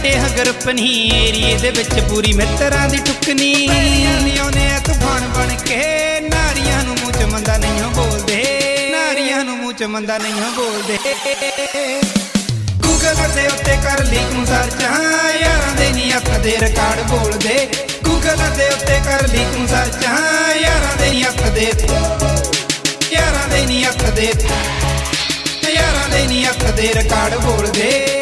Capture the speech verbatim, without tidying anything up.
ਸਾਡੇ ਹਗਰਪਨੀ ਏਰੀਏ ਦੇ ਵਿੱਚ ਪੂਰੀ ਮਿੱਤਰਾਂ ਦੀ ਟੁਕਨੀ ਲਿਆਉਨੇ ਆ ਤੂਫਾਨ ਬਣ ਕੇ ਨਾਰੀਆਂ ਨੂੰ ਮੂੰਹ ਚ ਮੰਦਾ ਨਹੀਂ ਬੋਲਦੇ ਨਾਰੀਆਂ ਨੂੰ ਮੂੰਹ ਚ ਮੰਦਾ ਨਹੀਂ ਬੋਲਦੇ ਗੂਗਲ ਦੇ ਉੱਤੇ ਕਰ ਲਈ ਤੂੰ ਸਰਚ ਯਾਰਾਂ ਦੇ ਨੀ ਅੱਖ ਦੇ ਰਿਕਾਰਡ ਬੋਲਦੇ ਗੂਗਲ ਦੇ ਉੱਤੇ ਕਰ ਲਈ ਤੂੰ ਸਰਚ ਯਾਰਾਂ ਦੇ ਨੀ ਅੱਖ ਦੇ ਯਾਰਾਂ ਦੇ ਨੀ ਅੱਖ ਦੇ ਯਾਰਾਂ ਦੇ ਨੀ ਅੱਖ ਦੇ ਰਿਕਾਰਡ ਬੋਲਦੇ